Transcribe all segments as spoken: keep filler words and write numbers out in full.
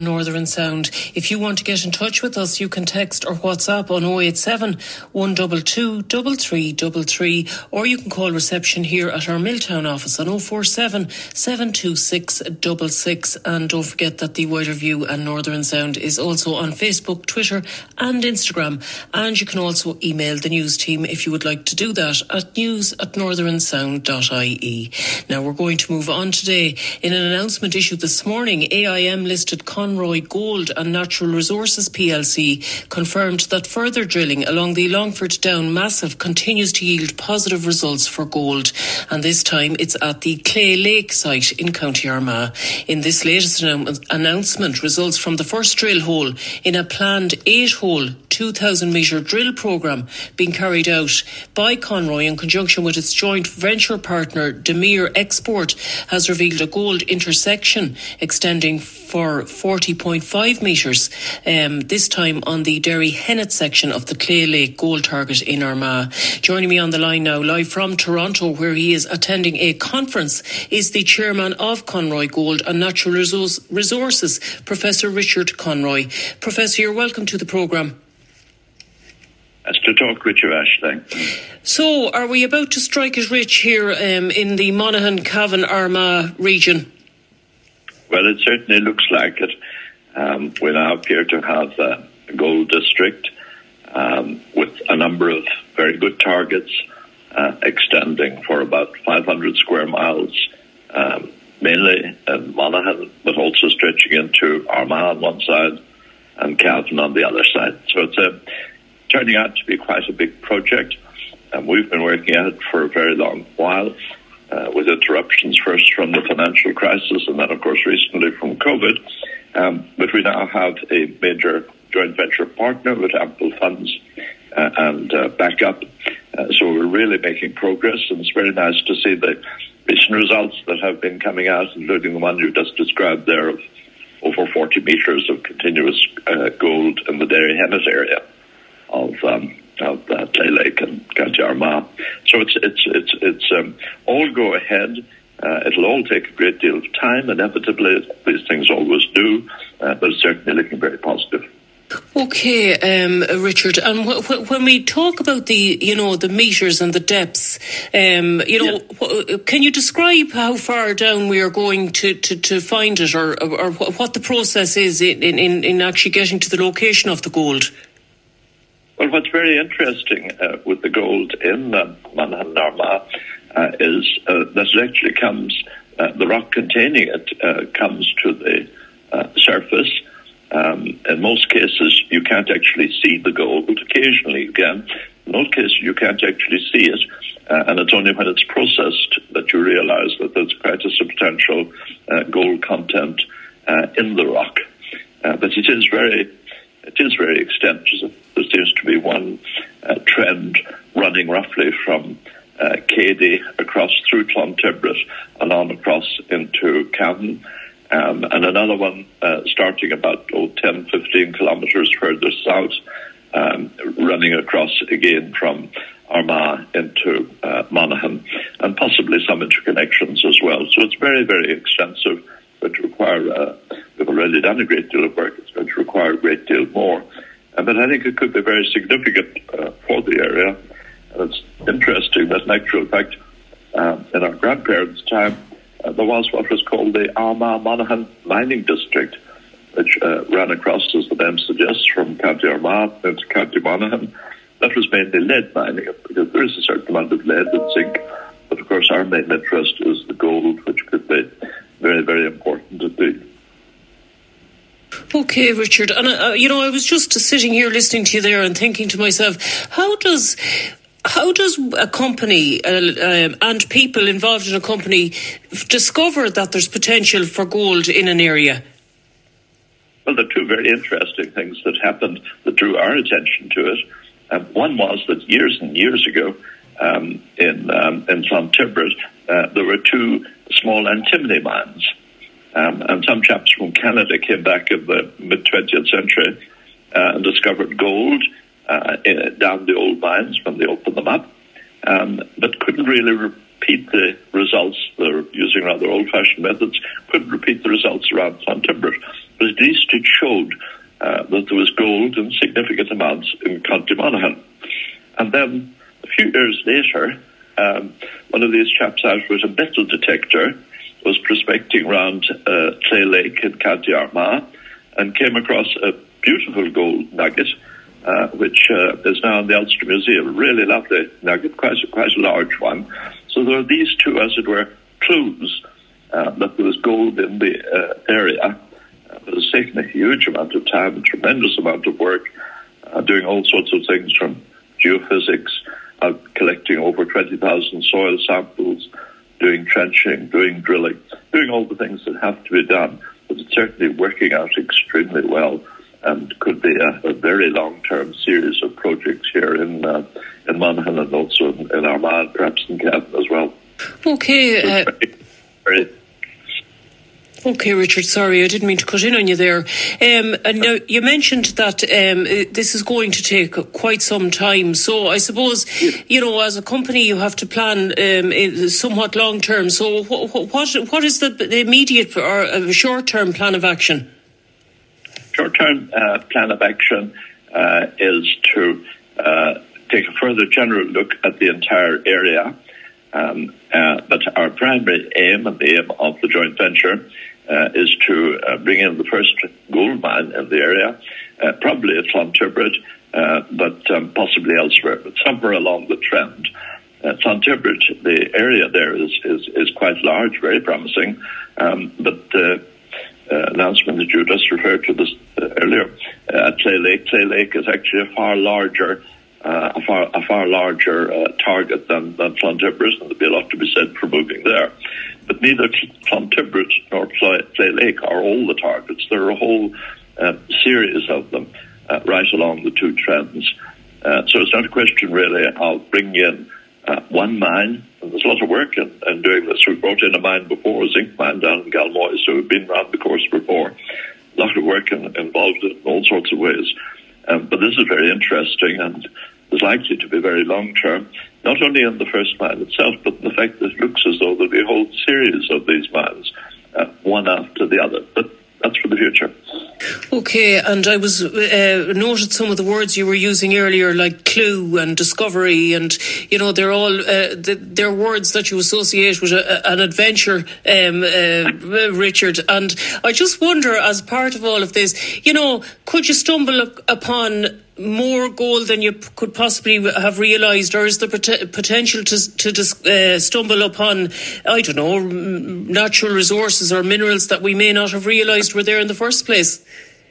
Northern Sound. If you want to get in touch with us, you can text or WhatsApp on oh eight seven, one two two, three three three three, or you can call reception here at our Milltown office on oh four seven, seven two six, six six. And don't forget that the Wider View and Northern Sound is also on Facebook, Twitter and Instagram. And you can also email the news team if you would like to do that at news at northern sound dot I E. Now we're going to move on today. In an announcement issued this morning, A I M listed Conroy Gold and Natural Resources P L C confirmed that further drilling along the Longford Down Massif continues to yield positive results for gold, and this time it's at the Clay Lake site in County Armagh. In this latest annou- announcement, results from the first drill hole in a planned eight-hole two thousand metre drill programme being carried out by Conroy in conjunction with its joint venture partner Demir Export has revealed a gold intersection extending for forty point five metres, um, this time on the Derry Hennet section of the Clay Lake gold target in Armagh. Joining me on the line now, live from Toronto, where he is attending a conference, is the chairman of Conroy Gold and Natural Resource- Resources, Professor Richard Conroy. Professor, you're welcome to the programme. That's to talk with you, Aisling. So, are we about to strike it rich here um, in the Monaghan, Cavan, Armagh region? Well, it certainly looks like it. Um, we now appear to have a gold district um, with a number of very good targets uh, extending for about five hundred square miles, um, mainly in Monaghan, but also stretching into Armagh on one side and Cavan on the other side. So it's a turning out to be quite a big project, and we've been working at it for a very long while, uh, with interruptions first from the financial crisis and then, of course, recently from COVID. Um, but we now have a major joint venture partner with ample funds uh, and uh, backup. Uh, so we're really making progress, and it's very nice to see the recent results that have been coming out, including the one you just described there of over forty metres of continuous uh, gold in the Derry Hennet area of um, of uh, Clay Lake and County Armagh. So it's it's it's it's um, all go ahead. Uh, it'll all take a great deal of time, inevitably. These things always do, uh, but it's certainly looking very positive. Okay, um, Richard, and w- w- when we talk about the, you know, the metres and the depths, um, you know, yeah. w- can you describe how far down we are going to, to, to find it, or, or, or what the process is in, in, in actually getting to the location of the gold? Well, what's very interesting uh, with the gold in uh, Monaghan and Armagh uh, is uh, that it actually comes, uh, the rock containing it uh, comes to the uh, surface. Um, in most cases, you can't actually see the gold. Occasionally you can. In most cases, you can't actually see it. Uh, and it's only when it's processed that you realize that there's quite a substantial uh, gold content uh, in the rock. Uh, but it is very, it is very extensive. There seems to be one uh, trend running roughly from uh, Cady across through Clontibret and on across into Cavan. Um, and another one uh, starting about oh, ten, fifteen kilometres further south, um, running across again from Armagh into uh, Monaghan, and possibly some interconnections as well. So it's very, very extensive, but require, uh, we've already done a great deal of work. It's going to require a great deal more. Uh, but I think it could be very significant uh, for the area. And it's interesting that in actual fact, uh, in our grandparents' time, Uh, there was what was called the Armagh-Monaghan Mining District, which uh, ran across, as the name suggests, from County Armagh into County Monaghan. That was mainly lead mining, because there is a certain amount of lead and zinc. But, of course, our main interest is the gold, which could be very, very important indeed. Okay, Richard. And, uh, you know, I was just sitting here listening to you there and thinking to myself, how does... How does a company uh, um, and people involved in a company f- discover that there's potential for gold in an area? Well, there are two very interesting things that happened that drew our attention to it. Um, one was that years and years ago um, in um, in Clontibret, uh, there were two small antimony mines. Um, and some chaps from Canada came back in the mid-twentieth century uh, and discovered gold Uh, down the old mines when they opened them up, um, but couldn't really re- repeat the results. They're using rather old-fashioned methods. Couldn't repeat the results around Clontarf, but at least it showed uh, that there was gold in significant amounts in County Monaghan. And then a few years later, um, one of these chaps out with a metal detector was prospecting around uh, Clay Lake in County Armagh and came across a beautiful gold nugget, uh, which uh, is now in the Ulster Museum. A really lovely nugget, quite a, quite a large one. So there are these two, as it were, clues uh, that there was gold in the uh, area. Uh, it has taken a huge amount of time, a tremendous amount of work, uh, doing all sorts of things from geophysics, uh, collecting over twenty thousand soil samples, doing trenching, doing drilling, doing all the things that have to be done. But it's certainly working out extremely well and could be a, a very long-term series of projects here in uh, in Monaghan and also in, in Armagh, perhaps in Cavan as well. Okay. Uh, very, very Okay, Richard, sorry, I didn't mean to cut in on you there. Um, and now, you mentioned that um, this is going to take quite some time. So I suppose, you know, as a company, you have to plan um, somewhat long term. So what, what, what is the, the immediate or uh, short-term plan of action? Short-term uh, plan of action uh, is to uh, take a further general look at the entire area. Um, uh, but our primary aim and the aim of the joint venture uh, is to uh, bring in the first gold mine in the area, uh, probably at Clontarf, uh, but um, possibly elsewhere, but somewhere along the trend. Uh, Clontarf, the area there is, is, is quite large, very promising, um, but the uh, uh, announcement that you just referred to this uh, earlier uh, at Clay Lake, Clay Lake is actually a far larger Uh, a far a far larger uh, target than, than Clontarf, and there'll be a lot to be said for moving there. But neither Clontarf nor Clay Lake are all the targets. There are a whole uh, series of them uh, right along the two trends. Uh, so it's not a question really of bringing in uh, one mine. And there's a lot of work in, in doing this. We brought in a mine before, a zinc mine down in Galmoy, so we've been around the course before. A lot of work in, involved in all sorts of ways. Um, but this is very interesting and is likely to be very long-term, not only in the first mine itself, but in the fact that it looks as though there'll be a whole series of these mines, uh, one after the other. But that's for the future. Okay, and I was uh, noted some of the words you were using earlier, like clue and discovery, and you know they're all uh, they're words that you associate with a, an adventure, um, uh, Richard. And I just wonder, as part of all of this, you know, could you stumble upon more gold than you could possibly have realised, or is there pot- potential to to uh, stumble upon, I don't know, natural resources or minerals that we may not have realised were there in the first place?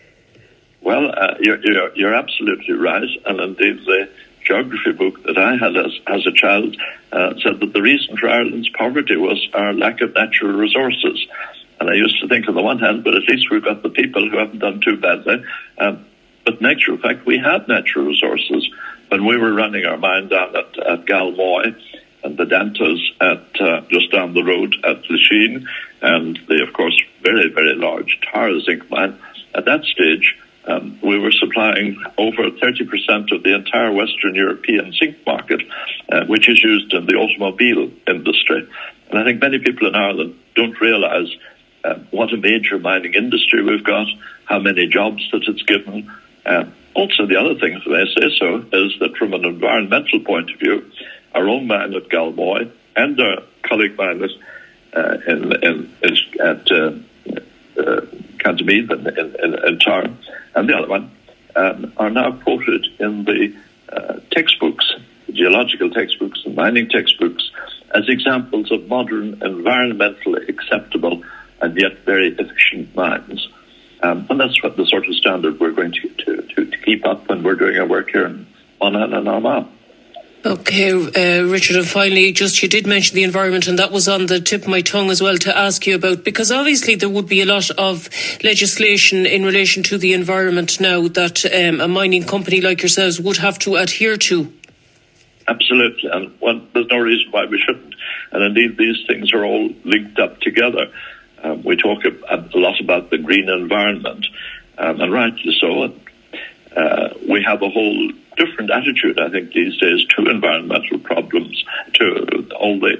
Well, uh, you're, you're, you're absolutely right, and indeed the geography book that I had as, as a child uh, said that the reason for Ireland's poverty was our lack of natural resources. And I used to think, on the one hand, but at least we've got the people who haven't done too badly. Um, But in actual fact, we have natural resources. When we were running our mine down at, at Galmoy and the Dantas at uh, just down the road at Lachine, and the, of course, very, very large Tara zinc mine, at that stage, um, we were supplying over thirty percent of the entire Western European zinc market, uh, which is used in the automobile industry. And I think many people in Ireland don't realise uh, what a major mining industry we've got, how many jobs that it's given. Uh, also, the other thing, if I may say so, is that from an environmental point of view, our own mine at Galmoy and our colleague mine uh, in, in, in, at uh, uh, Cantameath and in, in, in Tara, and the other one, um, are now quoted in the uh, textbooks, the geological textbooks and mining textbooks, as examples of modern, environmentally acceptable and yet very efficient mines. Um, and that's what the sort of standard we're going to, to, to, to keep up when we're doing our work here in Monaghan and Armagh. Okay, uh, Richard, and finally, just you did mention the environment, and that was on the tip of my tongue as well to ask you about, because obviously there would be a lot of legislation in relation to the environment now that um, a mining company like yourselves would have to adhere to. Absolutely, and well, there's no reason why we shouldn't. And indeed, these things are all linked up together. Um, we talk a, a lot about the green environment, um, and rightly so. And, uh, we have a whole different attitude, I think, these days to environmental problems, to all the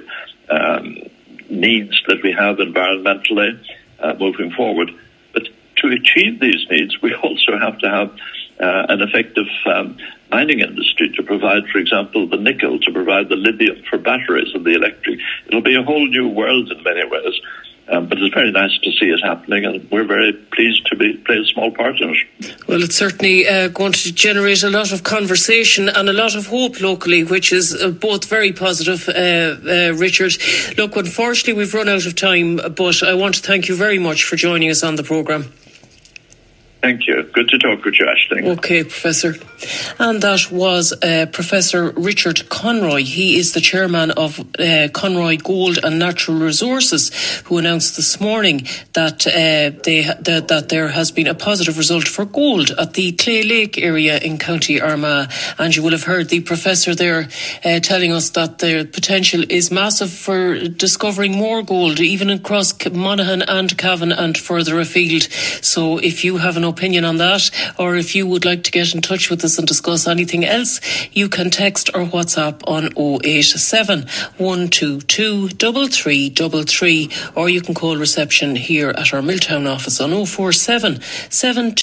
um, needs that we have environmentally uh, moving forward. But to achieve these needs, we also have to have uh, an effective um, mining industry to provide, for example, the nickel, to provide the lithium for batteries and the electric. It'll be a whole new world in many ways. Um, but it's very nice to see it happening, and we're very pleased to be play a small part in it. Well, it's certainly uh, going to generate a lot of conversation and a lot of hope locally, which is uh, both very positive, uh, uh, Richard. Look, unfortunately, we've run out of time, but I want to thank you very much for joining us on the programme. Thank you. Good to talk with you, Aisling. Okay, Professor. And that was uh, Professor Richard Conroy. He is the chairman of uh, Conroy Gold and Natural Resources, who announced this morning that uh, they that, that there has been a positive result for gold at the Clay Lake area in County Armagh. And you will have heard the professor there uh, telling us that the potential is massive for discovering more gold, even across Monaghan and Cavan and further afield. So if you have an opinion on that, or if you would like to get in touch with us and discuss anything else, you can text or WhatsApp on oh eight seven, one two two, three three three three, or you can call reception here at our Milltown office on oh four seven, seven